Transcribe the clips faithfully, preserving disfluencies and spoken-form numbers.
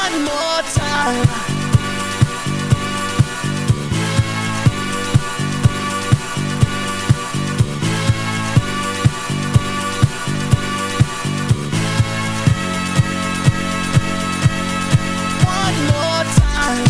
one more time. One more time.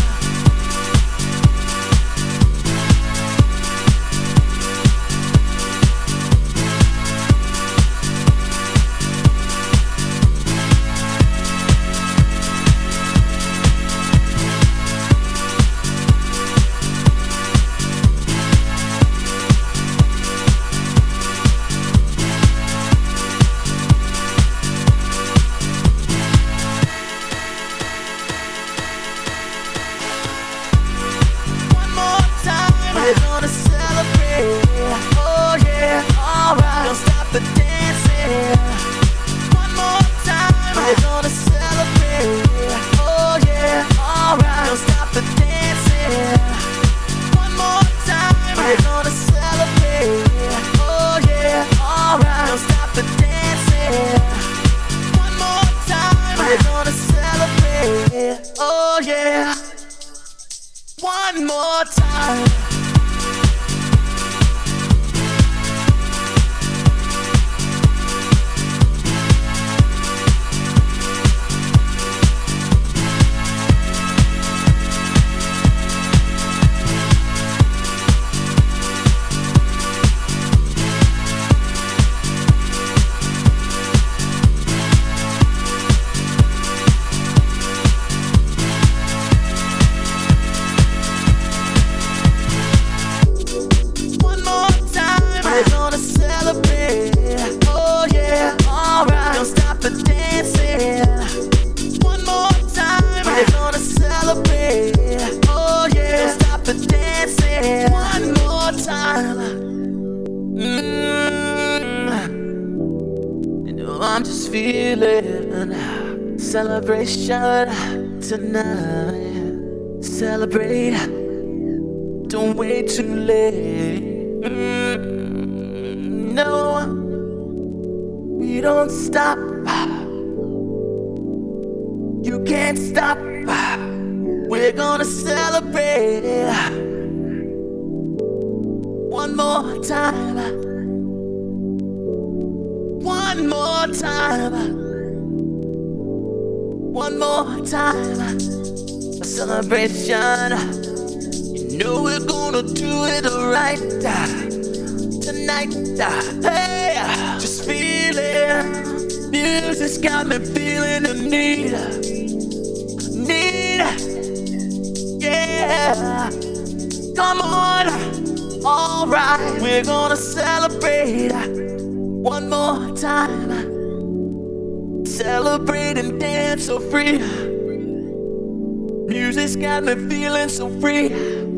We're gonna celebrate, oh yeah, alright. Don't stop the dancing. One more time. We're gonna celebrate, oh yeah, alright. Don't stop the dancing. One more time. We're gonna celebrate, oh yeah, alright. Don't stop the dancing. One more time. We're gonna celebrate, oh yeah. One more time. We're gonna celebrate, oh yeah, alright. Don't stop the dancing. One more time. We're gonna celebrate, oh yeah. Don't stop the dancing. One more time. Mm. You know I'm just feeling celebration tonight. Celebrate, don't wait too late. Mm. No, we don't stop. You can't stop. We're gonna celebrate one more time. One more time. One more time. A celebration. You know we're gonna do it right tonight. Hey, just feeling. Music's got me feeling the need. Need. Yeah. Come on. Alright. We're gonna celebrate one more time. Celebrate and dance so free. Music's got me feeling so free.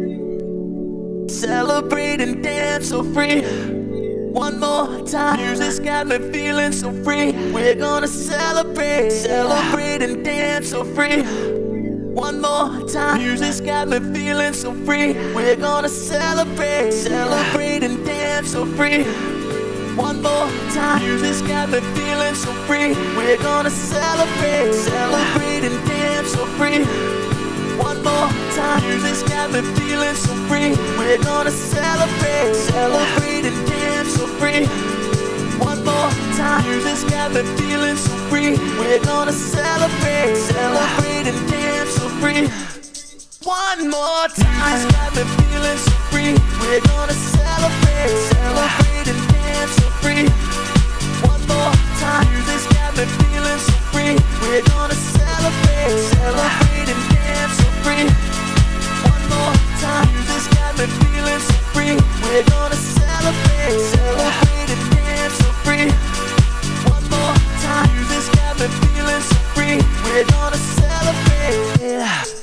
Celebrate and dance so free. One more time. Music's got me feeling so free. We're gonna celebrate. Celebrate and dance so free. One more time. Music's got me feeling so free. We're gonna celebrate. Celebrate and dance so free. One more time. Music's got me feeling so free. We're gonna celebrate. Celebrate and dance so free. One more time. Music's got me feeling so free. We're gonna celebrate. Celebrate and dance so free. One more time. Music's got me feeling so free. We're gonna celebrate. Celebrate and dance so free. One more time. Music's got me feeling so free. We're gonna celebrate. Celebrate and dance so free. One more time. Music's got me feeling so free. We're gonna celebrate. Celebrate and dance so free. One more time. Music's got me feeling so free. We're gonna celebrate. Celebrate and dance so free. One more time. Music's got me feeling so free. We're gonna celebrate.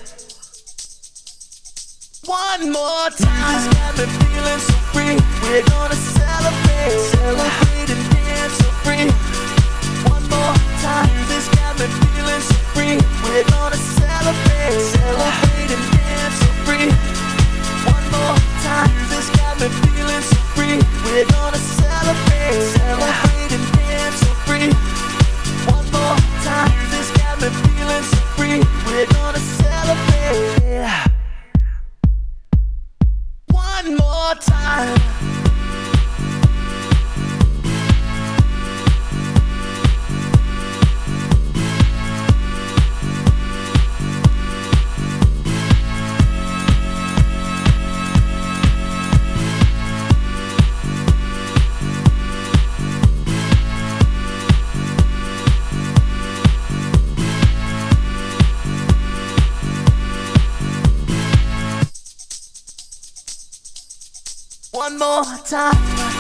One more time. Music's got me feeling so free. We're gonna celebrate. Celebrate and dance so free. One more time. Music's got me feeling so free. We're gonna celebrate. Celebrate and dance so free. One more time. Music's got me feeling so free. We're gonna celebrate. Celebrate and dance so free. One more time. Music's got me feeling dance so free. We're gonna celebrate one more time. One more time.